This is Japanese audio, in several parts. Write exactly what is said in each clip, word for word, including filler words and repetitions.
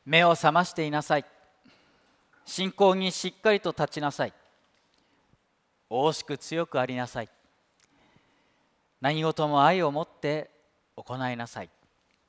目を覚ましていなさい。信仰にしっかりと立ちなさい。大しく強くありなさい。何事も愛を持って行いなさい。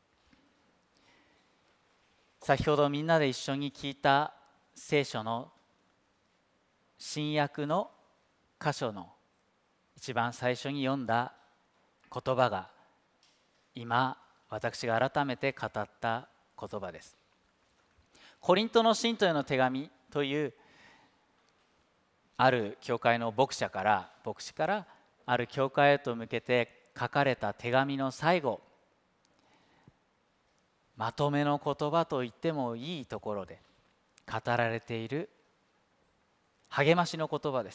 先ほどみんなで一緒に聞いた聖書の新約の箇所の一番最初に読んだ言葉が今私が改めて語った言葉です。コリントの信徒への手紙というある教会の牧者から牧師からある教会へと向けて書かれた手紙の最後、まとめの言葉と言ってもいいところで語られている励ましの言葉です。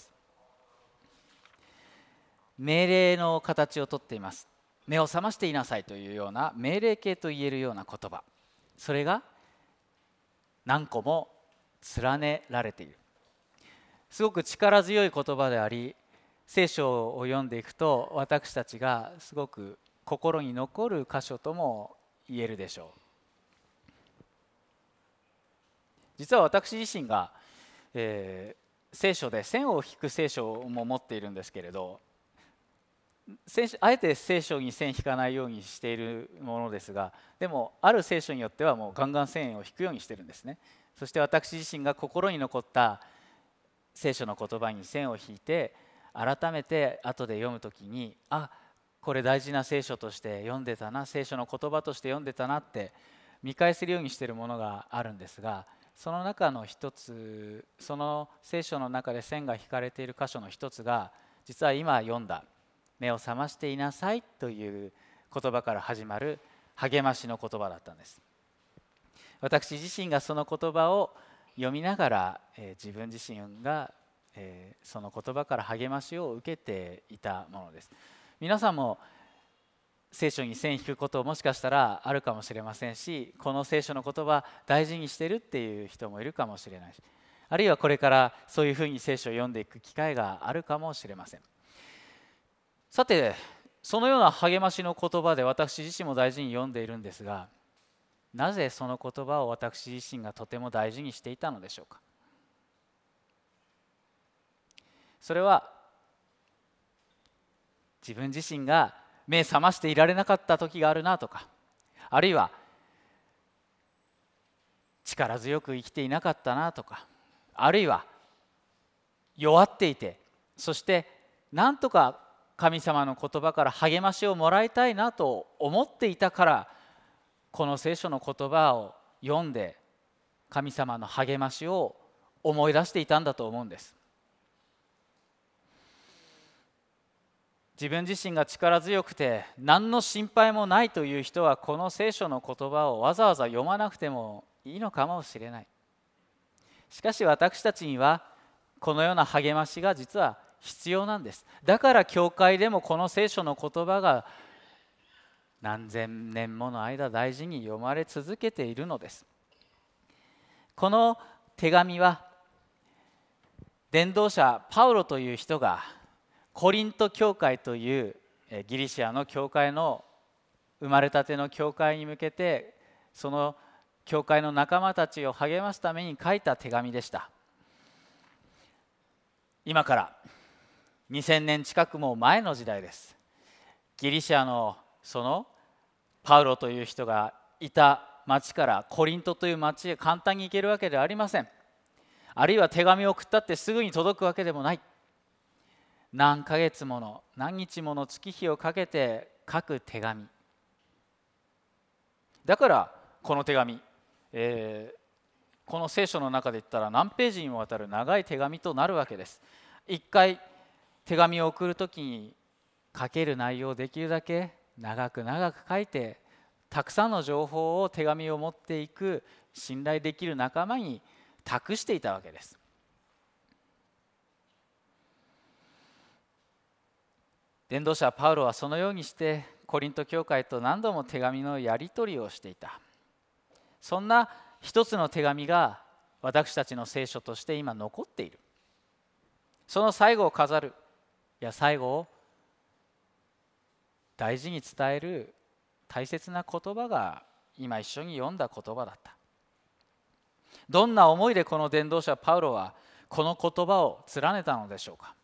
命令の形をとっています。目を覚ましていなさいというような命令形と言えるような言葉、それが何個も連ねられている。すごく力強い言葉であり、聖書を読んでいくと私たちがすごく心に残る箇所とも言えるでしょう。実は私自身が、えー、聖書で線を引く聖書も持っているんですけれど、あえて聖書に線引かないようにしているものですが、でもある聖書によってはもうガンガン線を引くようにしてるんですね。そして私自身が心に残った聖書の言葉に線を引いて、改めて後で読むときに、あ、これ大事な聖書として読んでたな、聖書の言葉として読んでたなって見返せるようにしているものがあるんですが、その中の一つ、その聖書の中で線が引かれている箇所の一つが、実は今読んだ目を覚ましていなさいという言葉から始まる励ましの言葉だったんです。私自身がその言葉を読みながら、えー、自分自身が、えー、その言葉から励ましを受けていたものです。皆さんも聖書に線引くこともしかしたらあるかもしれませんし、この聖書の言葉大事にしてるっていう人もいるかもしれないし、あるいはこれからそういうふうに聖書を読んでいく機会があるかもしれません。さて、そのような励ましの言葉で私自身も大事に読んでいるんですが、なぜその言葉を私自身がとても大事にしていたのでしょうか。それは自分自身が目覚ましていられなかった時があるなとか、あるいは力強く生きていなかったなとか、あるいは弱っていて、そしてなんとか神様の言葉から励ましをもらいたいなと思っていたから、この聖書の言葉を読んで神様の励ましを思い出していたんだと思うんです。自分自身が力強くて何の心配もないという人は、この聖書の言葉をわざわざ読まなくてもいいのかもしれない。しかし私たちにはこのような励ましが実は必要なんです。だから教会でもこの聖書の言葉が何千年もの間大事に読まれ続けているのです。この手紙は伝道者パウロという人がコリント教会というギリシアの教会の生まれたての教会に向けて、その教会の仲間たちを励ますために書いた手紙でした。今からにせんねん近くも前の時代です。ギリシアのそのパウロという人がいた町からコリントという町へ簡単に行けるわけではありません。あるいは手紙を送ったってすぐに届くわけでもない。何ヶ月もの何日もの月日をかけて書く手紙だから、この手紙、えー、この聖書の中で言ったら何ページにもわたる長い手紙となるわけです。一回手紙を送るときに書ける内容をできるだけ長く長く書いて、たくさんの情報を手紙を持っていく信頼できる仲間に託していたわけです。伝道者パウロはそのようにしてコリント教会と何度も手紙のやり取りをしていた。そんな一つの手紙が私たちの聖書として今残っている。その最後を飾る、いや最後を大事に伝える大切な言葉が今一緒に読んだ言葉だった。 どんな思いでこの伝道者パウロはこの言葉を連ねたのでしょうか。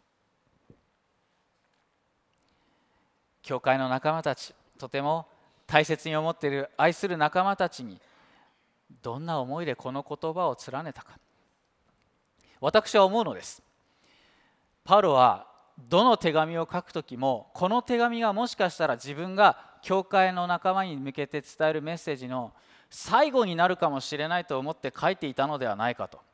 教会の仲間たち、とても大切に思っている愛する仲間たちにどんな思いでこの言葉を連ねたか。私は思うのです。パウロはどの手紙を書くときも、この手紙がもしかしたら自分が教会の仲間に向けて伝えるメッセージの最後になるかもしれないと思って書いていたのではないかと。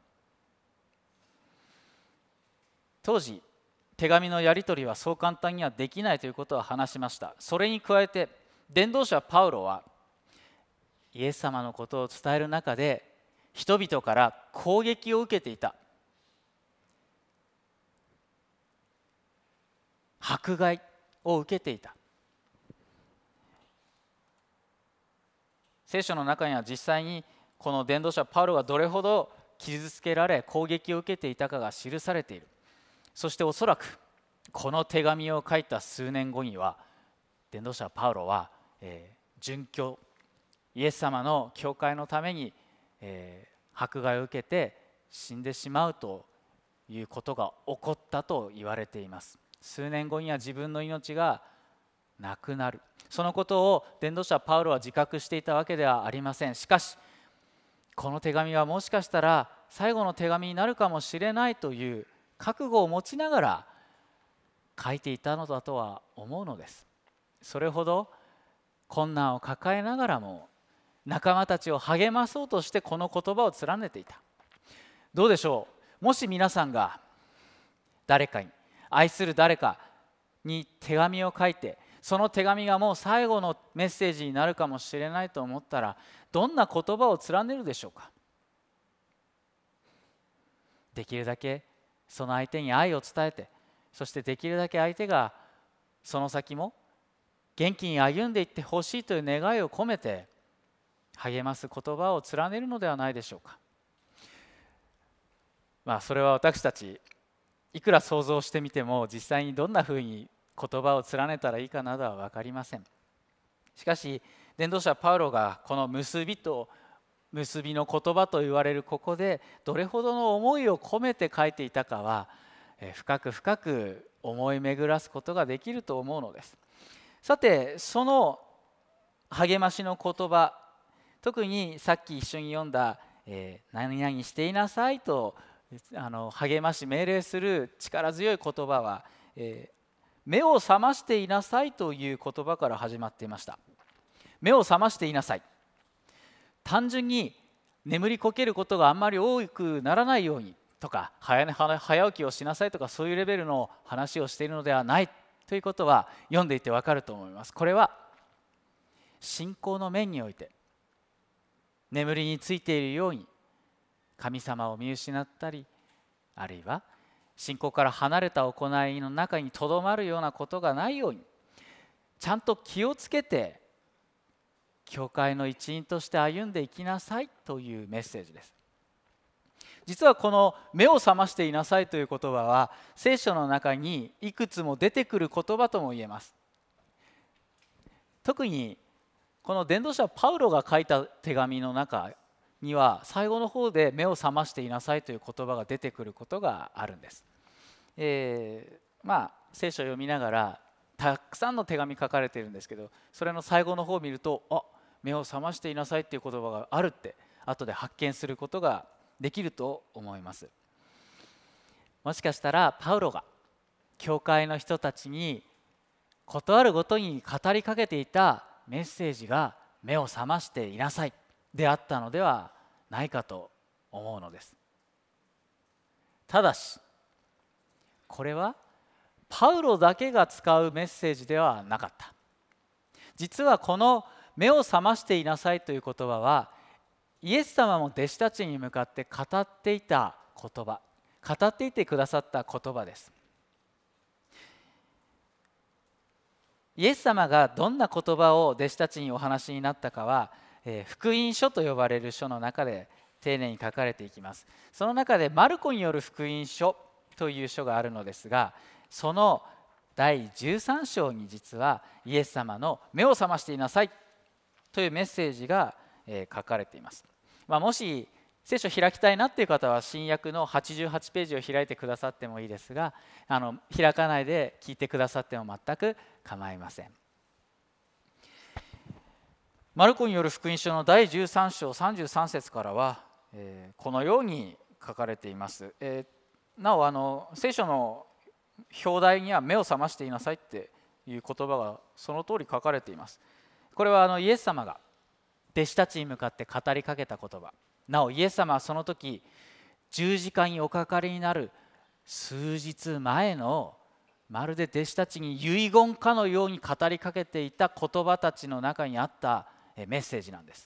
当時手紙のやり取りはそう簡単にはできないということを話しました。それに加えて伝道者パウロはイエス様のことを伝える中で人々から攻撃を受けていた。迫害を受けていた。聖書の中には実際にこの伝道者パウロがどれほど傷つけられ攻撃を受けていたかが記されている。そしておそらくこの手紙を書いた数年後には伝道者パウロは、えー、殉教、イエス様の教会のために、えー、迫害を受けて死んでしまうということが起こったと言われています。数年後には自分の命がなくなる。そのことを伝道者パウロは自覚していたわけではありません。しかしこの手紙はもしかしたら最後の手紙になるかもしれないという覚悟を持ちながら書いていたのだとは思うのです。それほど困難を抱えながらも仲間たちを励まそうとしてこの言葉を連ねていた。どうでしょう。もし皆さんが誰かに、愛する誰かに手紙を書いて、その手紙がもう最後のメッセージになるかもしれないと思ったら、どんな言葉を連ねるでしょうか。できるだけその相手に愛を伝えて、そしてできるだけ相手がその先も元気に歩んでいってほしいという願いを込めて励ます言葉を連ねるのではないでしょうか。まあそれは私たちいくら想像してみても実際にどんなふうに言葉を連ねたらいいかなどは分かりません。しかし伝道者パウロがこの結びと結びの言葉と言われるここでどれほどの思いを込めて書いていたかは深く深く思い巡らすことができると思うのです。さてその励ましの言葉、特にさっき一緒に読んだ、えー、何々していなさいとあの励まし命令する力強い言葉は、えー、目を覚ましていなさいという言葉から始まっていました。目を覚ましていなさい。単純に眠りこけることがあんまり多くならないようにとか 早, 早起きをしなさいとかそういうレベルの話をしているのではないということは読んでいてわかると思います。これは信仰の面において眠りについているように神様を見失ったり、あるいは信仰から離れた行いの中にとどまるようなことがないようにちゃんと気をつけて教会の一員として歩んでいきなさいというメッセージです。実はこの目を覚ましていなさいという言葉は聖書の中にいくつも出てくる言葉とも言えます。特にこの伝道者パウロが書いた手紙の中には最後の方で目を覚ましていなさいという言葉が出てくることがあるんです。えー、まあ聖書を読みながらたくさんの手紙書かれているんですけど、それの最後の方を見ると、あ、目を覚ましていなさいっていう言葉があるって後で発見することができると思います。もしかしたらパウロが教会の人たちに事あるごとに語りかけていたメッセージが目を覚ましていなさいであったのではないかと思うのです。ただしこれはパウロだけが使うメッセージではなかった。実はこの目を覚ましていなさいという言葉はイエス様も弟子たちに向かって語っていた言葉、語っていてくださった言葉です。イエス様がどんな言葉を弟子たちにお話になったかは、えー、福音書と呼ばれる書の中で丁寧に書かれていきます。その中でマルコによる福音書という書があるのですが、そのだいじゅうさん章に実はイエス様の目を覚ましていなさいというメッセージが、えー、書かれています。まあ、もし聖書を開きたいなっていう方は新約のはちじゅうはちページを開いてくださってもいいですが、あの開かないで聞いてくださっても全く構いません。マルコによる福音書のだいじゅうさん章さんじゅうさん節からは、えー、このように書かれています。えー、なおあの聖書の表題には目を覚ましていなさいっていう言葉がその通り書かれています。これはあのイエス様が弟子たちに向かって語りかけた言葉。なおイエス様はその時十字架におかかりになる数日前のまるで弟子たちに遺言かのように語りかけていた言葉たちの中にあったメッセージなんです。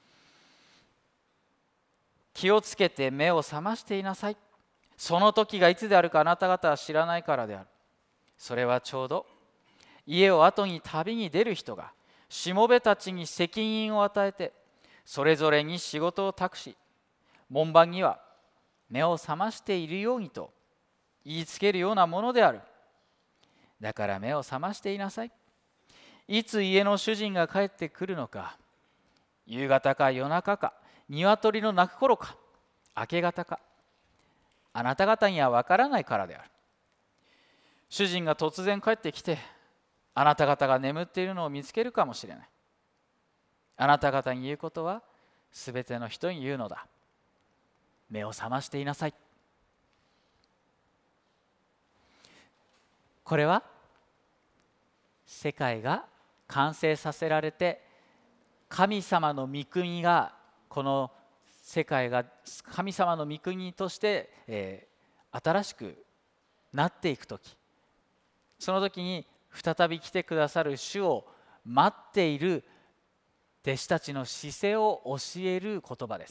気をつけて目を覚ましていなさい。その時がいつであるかあなた方は知らないからである。それはちょうど家を後に旅に出る人がしもべたちに責任を与えてそれぞれに仕事を託し、門番には目を覚ましているようにと言いつけるようなものである。だから目を覚ましていなさい。いつ家の主人が帰ってくるのか、夕方か夜中か、鶏の鳴く頃か、明け方か、あなた方には分からないからである。主人が突然帰ってきて、あなた方が眠っているのを見つけるかもしれない。あなた方に言うことはすべての人に言うのだ。目を覚ましていなさい。これは世界が完成させられて、神様の御国がこの世界が神様の御国として、えー、新しくなっていくとき、その時に再び来てくださる主を待っている弟子たちの姿勢を教える言葉です。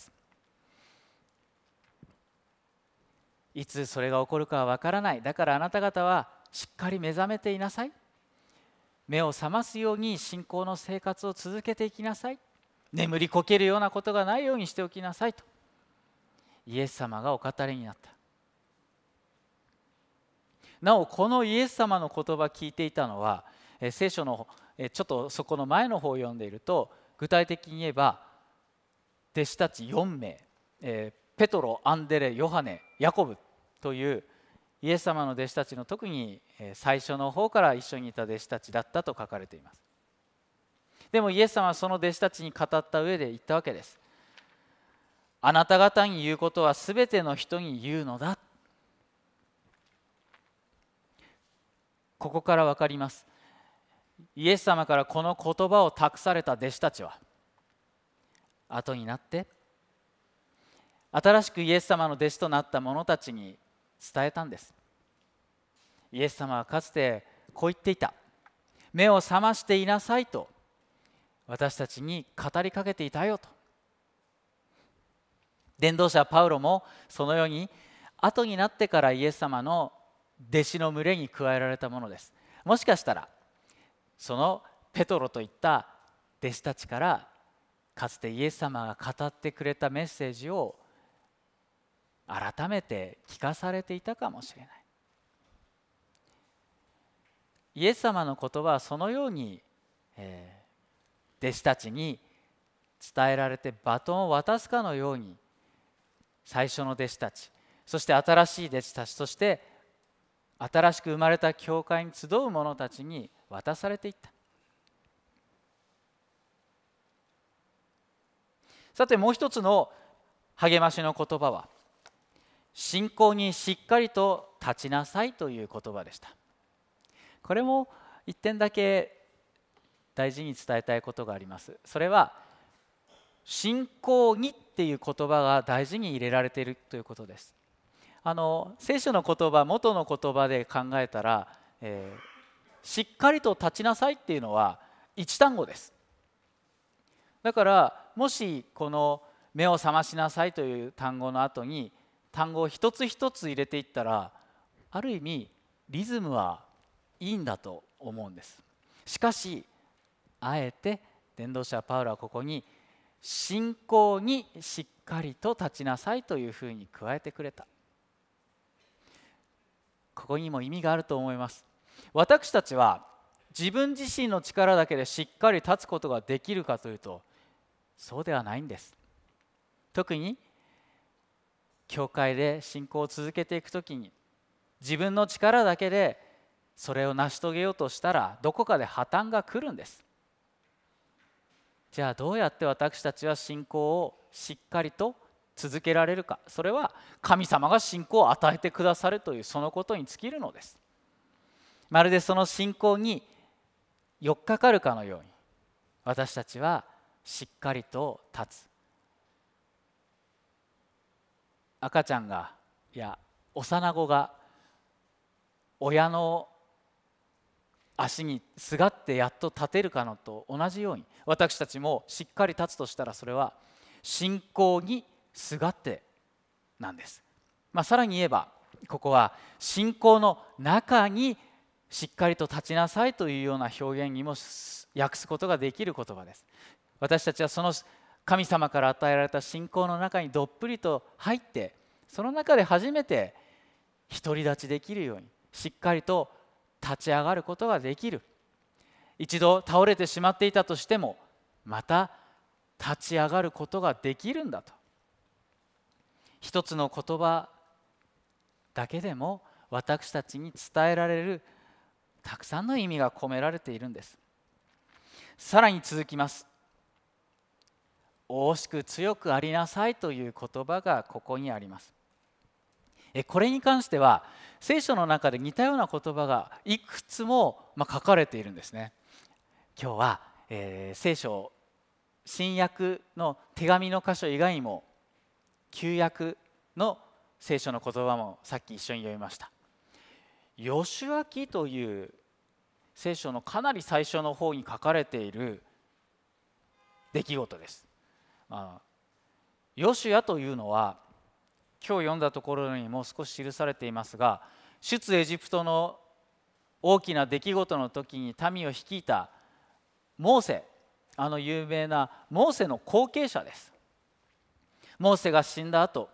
いつそれが起こるかはわからない。だからあなた方はしっかり目覚めていなさい。目を覚ますように信仰の生活を続けていきなさい。眠りこけるようなことがないようにしておきなさいとイエス様がお語りになった。なおこのイエス様の言葉を聞いていたのは、え聖書のえちょっとそこの前の方を読んでいると、具体的に言えば弟子たちよん名、えー、ペトロ、アンデレ、ヨハネ、ヤコブというイエス様の弟子たちの特に最初の方から一緒にいた弟子たちだったと書かれています。でもイエス様はその弟子たちに語った上で言ったわけです。あなた方に言うことはすべての人に言うのだ。ここから分かります。イエス様からこの言葉を託された弟子たちは後になって新しくイエス様の弟子となった者たちに伝えたんです。イエス様はかつてこう言っていた。目を覚ましていなさいと私たちに語りかけていたよと。伝道者パウロもそのように後になってからイエス様の弟子の群れに加えられたものです。もしかしたらそのペトロといった弟子たちからかつてイエス様が語ってくれたメッセージを改めて聞かされていたかもしれない。イエス様の言葉はそのように、えー、弟子たちに伝えられてバトンを渡すかのように、最初の弟子たち、そして新しい弟子たち、そして新しく生まれた教会に集う者たちに渡されていった。さてもう一つの励ましの言葉は、信仰にしっかりと立ちなさいという言葉でした。これも一点だけ大事に伝えたいことがあります。それは信仰にっていう言葉が大事に入れられているということです。あの聖書の言葉、元の言葉で考えたら、えー、しっかりと立ちなさいっていうのは一単語です。だからもしこの目を覚ましなさいという単語の後に単語を一つ一つ入れていったら、ある意味リズムはいいんだと思うんです。しかしあえて伝道者パウロはここに信仰にしっかりと立ちなさいというふうに加えてくれた。ここにも意味があると思います。私たちは自分自身の力だけでしっかり立つことができるかというと、そうではないんです。特に教会で信仰を続けていくときに、自分の力だけでそれを成し遂げようとしたらどこかで破綻が来るんです。じゃあどうやって私たちは信仰をしっかりと続けられるか。それは神様が信仰を与えてくださるというそのことに尽きるのです。まるでその信仰によっかかるかのように、私たちはしっかりと立つ。赤ちゃんが、いや幼子が親の足にすがってやっと立てるかのと同じように、私たちもしっかり立つとしたら、それは信仰にすがってなんです。まあ、さらに言えば、ここは信仰の中にしっかりと立ちなさいというような表現にも訳すことができる言葉です。私たちはその神様から与えられた信仰の中にどっぷりと入って、その中で初めて独り立ちできるように、しっかりと立ち上がることができる。一度倒れてしまっていたとしても、また立ち上がることができるんだと。一つの言葉だけでも私たちに伝えられるたくさんの意味が込められているんです。さらに続きます。大しく強くありなさいという言葉がここにあります。これに関しては聖書の中で似たような言葉がいくつもまあ書かれているんですね。今日は、えー、聖書新約の手紙の箇所以外にも旧約の聖書の言葉もさっき一緒に読みました。ヨシュア記という聖書のかなり最初の方に書かれている出来事です。まあ、ヨシュアというのは今日読んだところにも少し記されていますが、出エジプトの大きな出来事の時に民を率いたモーセ、あの有名なモーセの後継者です。モーセが死んだ後、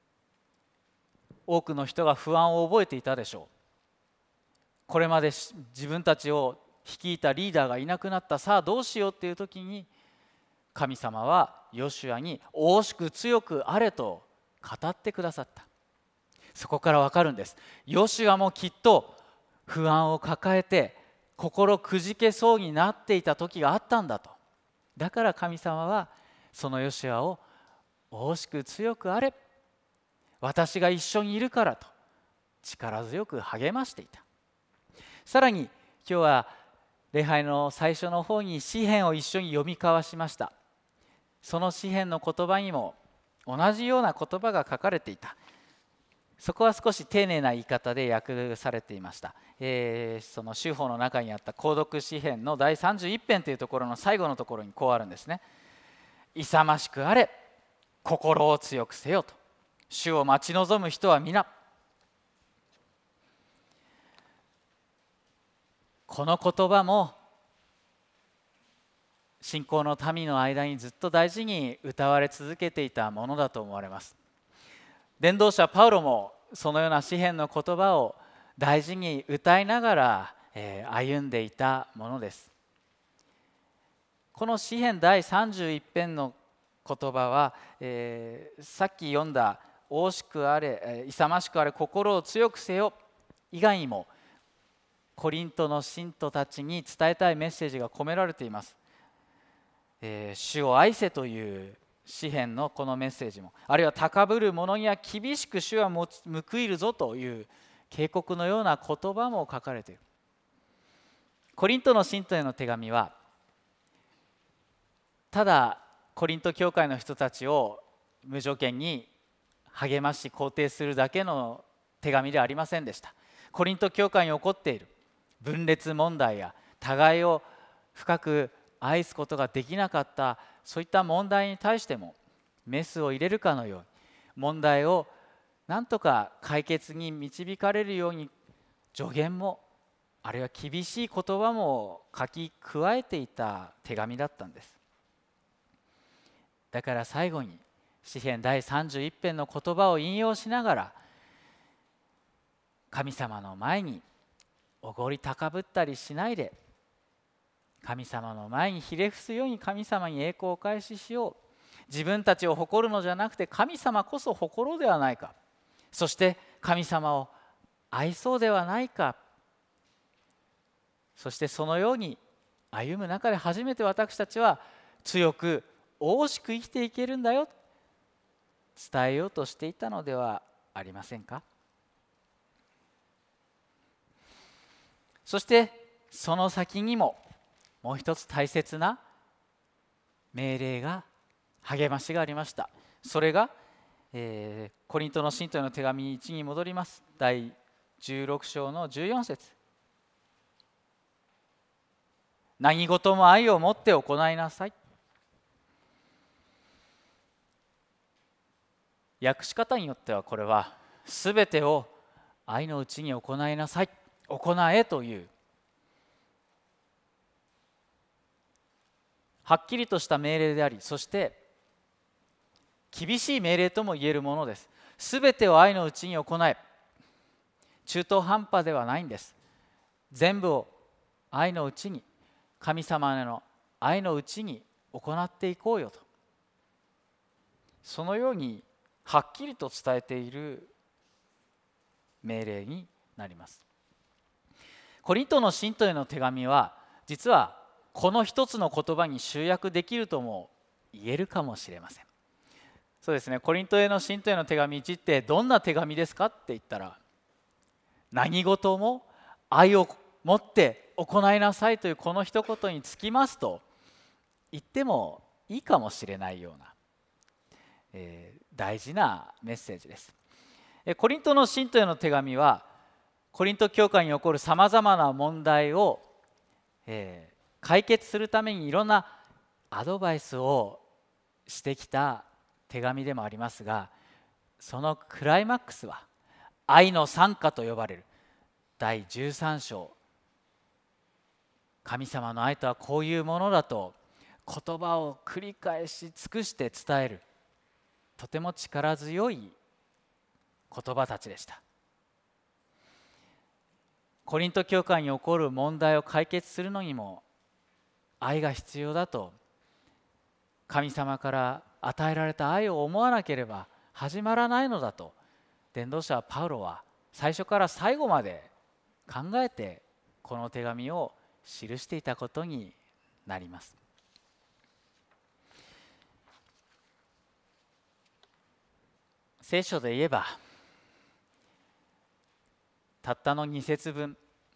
多くの人が不安を覚えていたでしょう。これまで自分たちを率いたリーダーがいなくなった、さあどうしようっていう時に、神様はヨシュアに大しく強くあれと語ってくださった。そこからわかるんです。ヨシュアもきっと不安を抱えて心くじけそうになっていた時があったんだと。だから神様はそのヨシュアを大しく強くあれ、私が一緒にいるからと力強く励ましていた。さらに今日は礼拝の最初の方に詩篇を一緒に読み交わしました。その詩篇の言葉にも同じような言葉が書かれていた。そこは少し丁寧な言い方で訳されていました。えー、その修法の中にあった購読詩篇のだいさんじゅういち編というところの最後のところにこうあるんですね。勇ましくあれ、心を強くせよと。主を待ち望む人は皆。この言葉も信仰の民の間にずっと大事に歌われ続けていたものだと思われます。伝道者パウロもそのような詩篇の言葉を大事に歌いながら、えー、歩んでいたものです。この詩篇だいさんじゅういち編の言葉は、えー、さっき読んだ大しくあれ、えー、勇ましくあれ、心を強くせよ以外にもコリントの信徒たちに伝えたいメッセージが込められています。えー、主を愛せという詩篇のこのメッセージも、あるいは高ぶる者には厳しく主は報いるぞという警告のような言葉も書かれている。コリントの信徒への手紙はただコリント教会の人たちを無条件に励まし肯定するだけの手紙ではありませんでした。コリント教会に起こっている分裂問題や互いを深く愛すことができなかった、そういった問題に対してもメスを入れるかのように問題をなんとか解決に導かれるように助言も、あるいは厳しい言葉も書き加えていた手紙だったんです。だから最後に詩篇だいさんじゅういち編の言葉を引用しながら、神様の前におごり高ぶったりしないで、神様の前にひれ伏すように神様に栄光をお返ししよう。 自分たちを誇るのじゃなくて神様こそ誇ろうではないか、そして神様を愛そうではないか、そしてそのように歩む中で初めて私たちは強く大しく生きていけるんだよ、伝えようとしていたのではありませんか。そしてその先にももう一つ大切な命令が、励ましがありました。それが、えー、コリントの信徒への手紙いちに戻ります。だいじゅうろく章のじゅうよん節。何事も愛を持って行いなさい。訳し方によってはこれはすべてを愛のうちに行いなさい、行えというはっきりとした命令であり、そして厳しい命令とも言えるものです。すべてを愛のうちに行え、中途半端ではないんです。全部を愛のうちに、神様への愛のうちに行っていこうよと、そのようにはっきりと伝えている命令になります。コリントの信徒への手紙は実はこの一つの言葉に集約できるとも言えるかもしれません。そうですね、コリントへの信徒への手紙いちってどんな手紙ですかって言ったら、何事も愛を持って行いなさいというこの一言につきますと言ってもいいかもしれないような、えー、大事なメッセージです。コリントの信徒への手紙はコリント教会に起こるさまざまな問題を、えー、解決するためにいろんなアドバイスをしてきた手紙でもありますが、そのクライマックスは愛の賛歌と呼ばれるだいじゅうさん章、神様の愛とはこういうものだと言葉を繰り返し尽くして伝える、とても力強い言葉たちでした。コリント教会に起こる問題を解決するのにも愛が必要だと、神様から与えられた愛を思わなければ始まらないのだと、伝道者パウロは最初から最後まで考えてこの手紙を記していたことになります。聖書で言えばたったのに節分、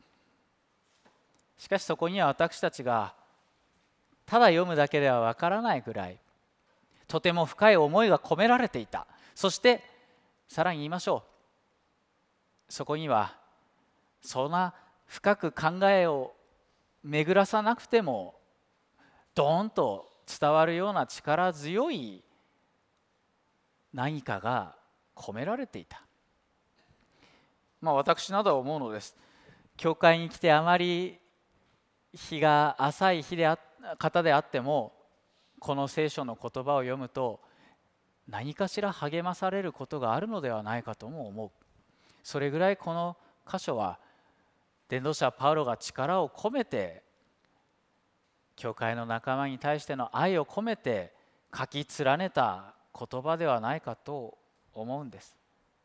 しかしそこには私たちがただ読むだけではわからないぐらいとても深い思いが込められていた。そしてさらに言いましょう、そこにはそんな深く考えを巡らさなくてもドーンと伝わるような力強い何かが込められていた。まあ私などは思うのです。教会に来てあまり日が浅い日であ方であっても、この聖書の言葉を読むと何かしら励まされることがあるのではないかとも思う。それぐらいこの箇所は伝道者パウロが力を込めて教会の仲間に対しての愛を込めて書き連ねた言葉ではないかと思うんです。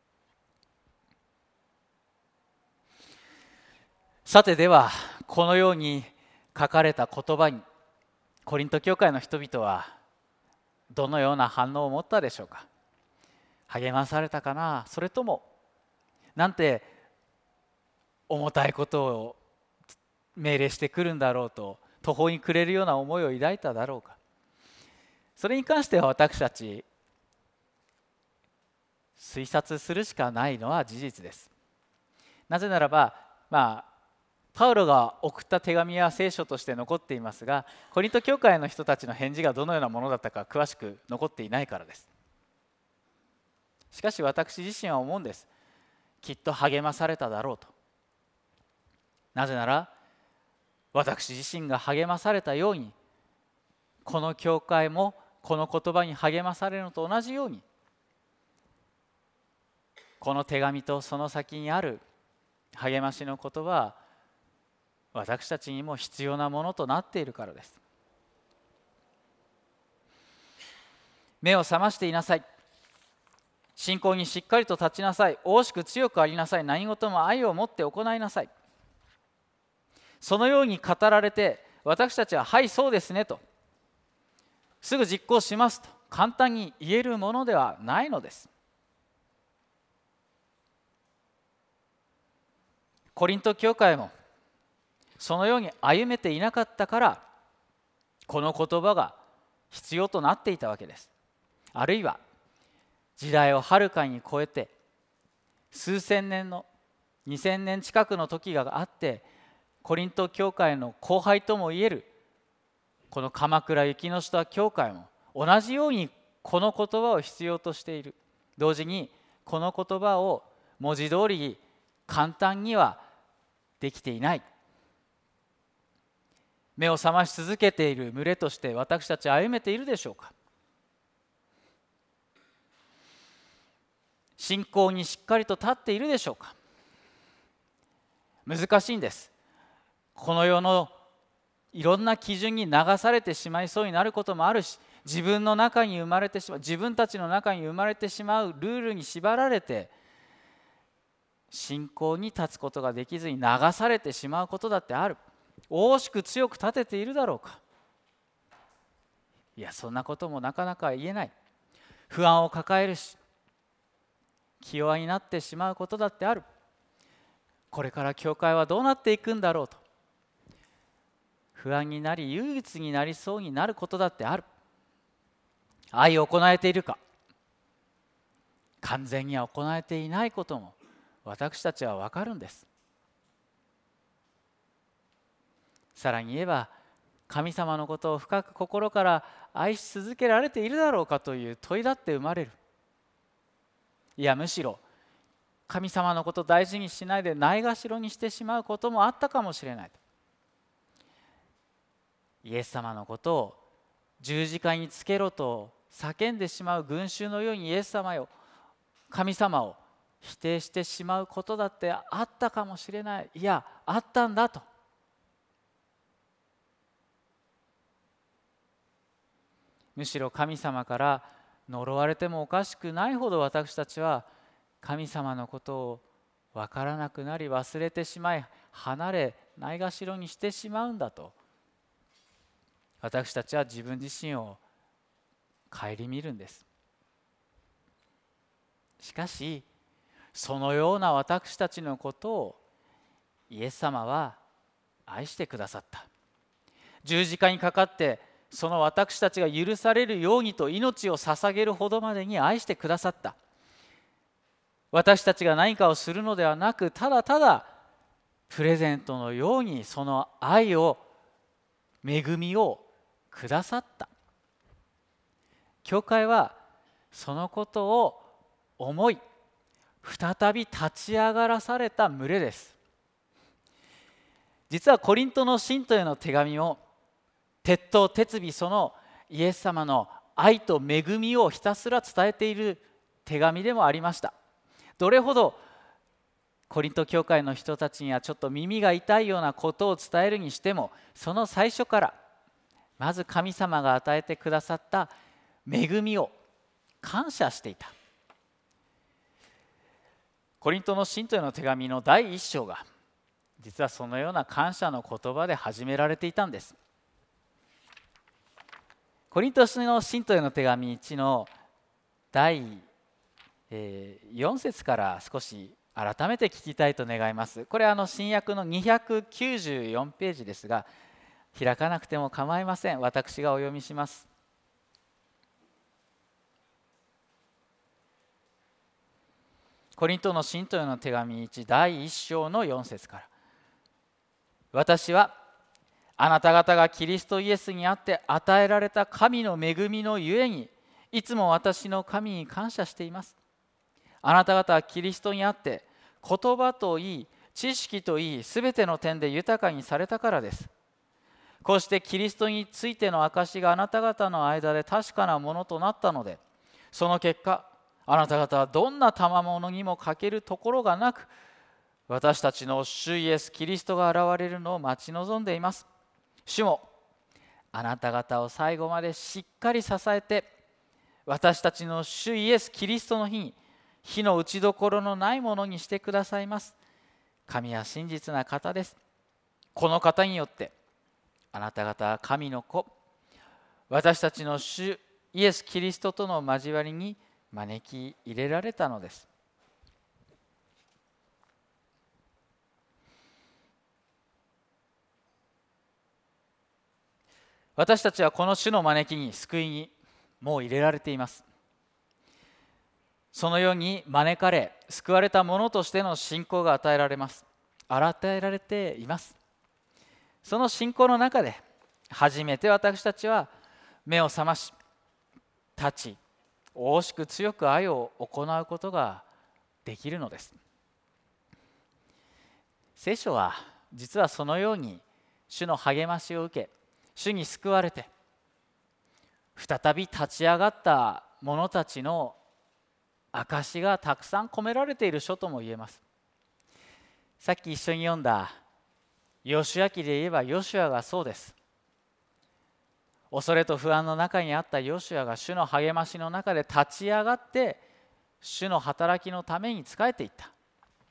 さて、ではこのように書かれた言葉にコリント教会の人々はどのような反応を持ったでしょうか。励まされたかな、それともなんて重たいことを命令してくるんだろうと途方に暮れるような思いを抱いただろうか。それに関しては私たち推察するしかないのは事実です。なぜならば、まあパウロが送った手紙は聖書として残っていますが、コリント教会の人たちの返事がどのようなものだったか詳しく残っていないからです。しかし私自身は思うんです。きっと励まされただろうと。なぜなら私自身が励まされたように、この教会もこの言葉に励まされるのと同じように、この手紙とその先にある励ましの言葉は私たちにも必要なものとなっているからです。 目を覚ましていなさい。信仰にしっかりと立ちなさい。大しく強くありなさい。何事も愛を持って行いなさい。そのように語られて、私たちははいそうですねと、すぐ実行しますと簡単に言えるものではないのです。コリント教会もそのように歩めていなかったから、この言葉が必要となっていたわけです。あるいは時代をはるかに超えて、数千年のにせんねん近くの時があって、コリント教会の後輩ともいえるこの鎌倉雪の下教会も同じようにこの言葉を必要としている。同時にこの言葉を文字通り簡単にはできていない。目を覚まし続けている群れとして私たちは歩めているでしょうか。信仰にしっかりと立っているでしょうか。難しいんです。この世のいろんな基準に流されてしまいそうになることもあるし、自分の中に生まれてしまう、自分たちの中に生まれてしまうルールに縛られて信仰に立つことができずに流されてしまうことだってある。大しく強く立てているだろうか。いや、そんなこともなかなか言えない。不安を抱えるし、気弱になってしまうことだってある。これから教会はどうなっていくんだろうと不安になり、憂鬱になりそうになることだってある。愛を行えているか、完全には行えていないことも私たちは分かるんです。さらに言えば、神様のことを深く心から愛し続けられているだろうかという問いだって生まれる。いや、むしろ神様のことを大事にしないでないがしろにしてしまうこともあったかもしれない。イエス様のことを十字架につけろと叫んでしまう群衆のように、イエス様よ、神様を否定してしまうことだってあったかもしれない。いや、あったんだと。むしろ神様から呪われてもおかしくないほど私たちは神様のことを分からなくなり、忘れてしまい、離れないがしろにしてしまうんだと、私たちは自分自身を顧みるんです。しかしそのような私たちのことをイエス様は愛してくださった。十字架にかかってその私たちが許されるようにと命を捧げるほどまでに愛してくださった。私たちが何かをするのではなく、ただただプレゼントのようにその愛を、恵みをくださった。教会はそのことを思い、再び立ち上がらされた群れです。実はコリントの信徒への手紙を鉄頭鉄尾、そのイエス様の愛と恵みをひたすら伝えている手紙でもありました。どれほどコリント教会の人たちにはちょっと耳が痛いようなことを伝えるにしても、その最初からまず神様が与えてくださった恵みを感謝していた。コリントの信徒への手紙の第一章が実はそのような感謝の言葉で始められていたんです。コリントの信徒への手紙いちの第よん節から少し改めて聞きたいと願います。これはあの新約のにひゃくきゅうじゅうよんページですが、開かなくても構いません。私がお読みします。コリントの信徒への手紙いちだいいっ章のよん節から。私はあなた方がキリストイエスにあって与えられた神の恵みのゆえに、いつも私の神に感謝しています。あなた方はキリストにあって言葉といい、知識といい、すべての点で豊かにされたからです。こうしてキリストについての証があなた方の間で確かなものとなったので、その結果、あなた方はどんな賜物にも欠けるところがなく、私たちの主イエスキリストが現れるのを待ち望んでいます。主もあなた方を最後までしっかり支えて、 私たちの主イエス・キリストの日に火の打ちどころのないものにしてくださいます。神は真実な方です。この方によってあなた方は神の子、私たちの主イエス・キリストとの交わりに招き入れられたのです。私たちはこの主の招きに、救いにもう入れられています。そのように招かれ、救われた者としての信仰が与えられます。与えられています。その信仰の中で、初めて私たちは目を覚まし、立ち、大しく強く愛を行うことができるのです。聖書は実はそのように主の励ましを受け、主に救われて再び立ち上がった者たちの証がたくさん込められている書とも言えます。さっき一緒に読んだヨシュア記で言えばヨシュアがそうです。恐れと不安の中にあったヨシュアが主の励ましの中で立ち上がって主の働きのために仕えていった。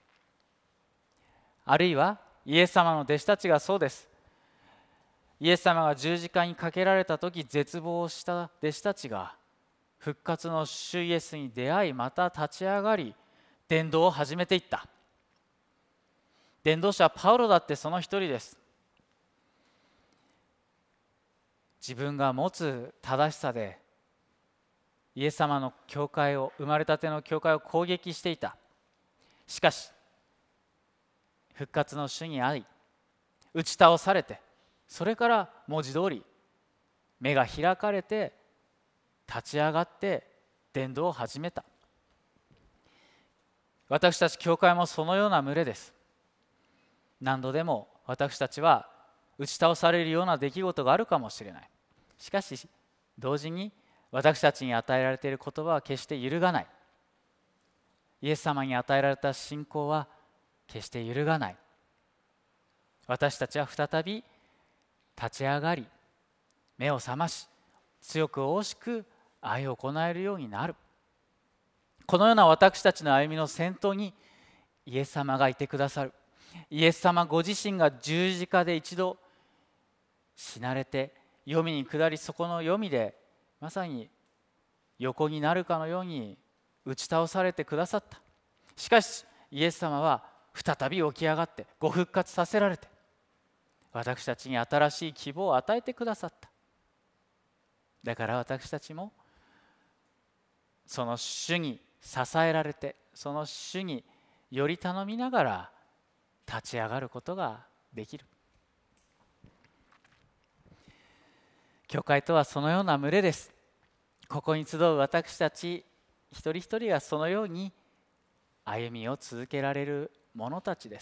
あるいはイエス様の弟子たちがそうです。イエス様が十字架にかけられた時絶望した弟子たちが復活の主イエスに出会い、また立ち上がり伝道を始めていった。伝道者パウロだってその一人です。自分が持つ正しさでイエス様の教会を、生まれたての教会を攻撃していた。しかし復活の主に会い打ち倒されて、それから文字通り目が開かれて立ち上がって伝道を始めた。私たち教会もそのような群れです。何度でも私たちは打ち倒されるような出来事があるかもしれない。しかし同時に私たちに与えられている言葉は決して揺るがない。イエス様に与えられた信仰は決して揺るがない。私たちは再び立ち上がり、目を覚まし、強く大しく愛を行えるようになる。このような私たちの歩みの先頭にイエス様がいてくださる。イエス様ご自身が十字架で一度死なれて黄泉に下り、そこの黄泉でまさに横になるかのように打ち倒されてくださった。しかしイエス様は再び起き上がってご復活させられて、私たちに新しい希望を与えてくださった。だから私たちもその主に支えられて、その主により頼みながら立ち上がることができる。教会とはそのような群れです。ここに集う私たち一人一人がそのように歩みを続けられる者たちです。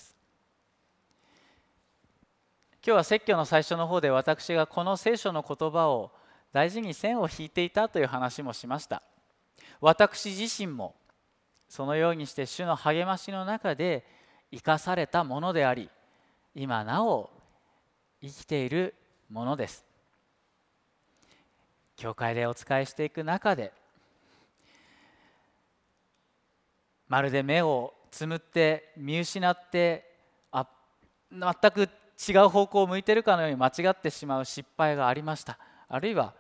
今日は説教の最初の方で私がこの聖書の言葉を大事に線を引いていたという話もしました。私自身もそのようにして主の励ましの中で生かされたものであり、今なお生きているものです。教会でお仕えしていく中で、まるで目をつむって見失って、あ、全く違う方向を向いているかのように間違ってしまう失敗がありました。あるいは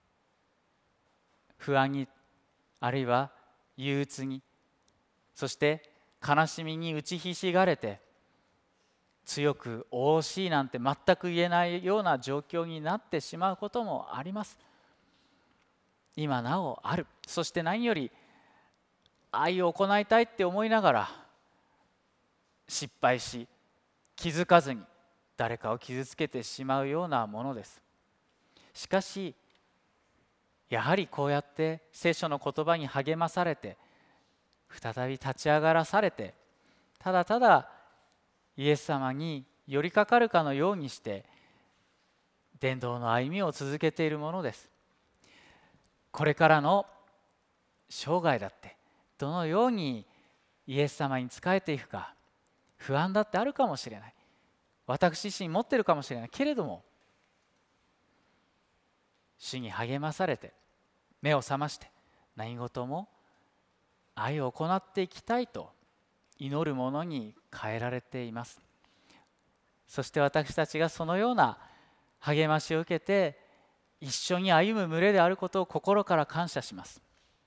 不安に、あるいは憂鬱に、そして悲しみに打ちひしがれて、強く惜しいなんて全く言えないような状況になってしまうこともあります。今なおある。そして何より愛を行いたいって思いながら失敗し、気づかずに誰かを傷つけてしまうようなものです。しかしやはりこうやって聖書の言葉に励まされて、再び立ち上がらされて、ただただイエス様に寄りかかるかのようにして伝道の歩みを続けているものです。これからの生涯だってどのようにイエス様に仕えていくか不安だってあるかもしれない。私自身持っているかもしれないけれども、主に励まされて目を覚まして何事も愛を行っていきたいと祈るものに変えられています。そして私たちがそのような励ましを受けて一緒に歩む群れであることを心から感謝します。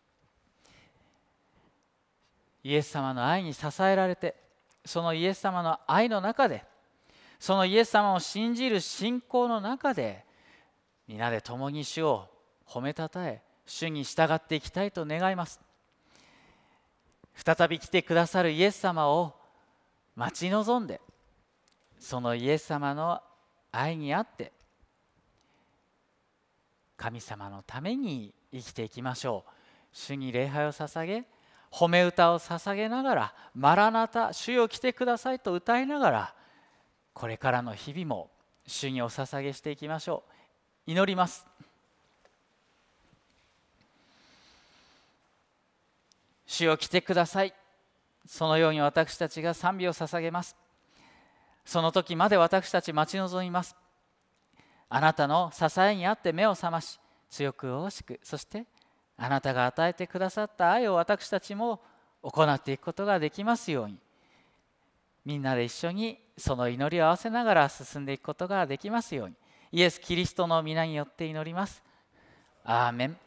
イエス様の愛に支えられて、そのイエス様の愛の中で、そのイエス様を信じる信仰の中で、皆で共に主を褒めたたえ、主に従っていきたいと願います。再び来てくださるイエス様を待ち望んで、そのイエス様の愛にあって神様のために生きていきましょう。主に礼拝を捧げ、褒め歌を捧げながら、マラナタ、主よ来てくださいと歌いながら、これからの日々も主にお捧げしていきましょう。祈ります。主よ来てください。そのように私たちが賛美を捧げます。その時まで私たち待ち望みます。あなたの支えにあって目を覚まし、強く大しく、そしてあなたが与えてくださった愛を私たちも行っていくことができますように、みんなで一緒にその祈りを合わせながら進んでいくことができますように、イエス・キリストの皆によって祈ります。アーメン。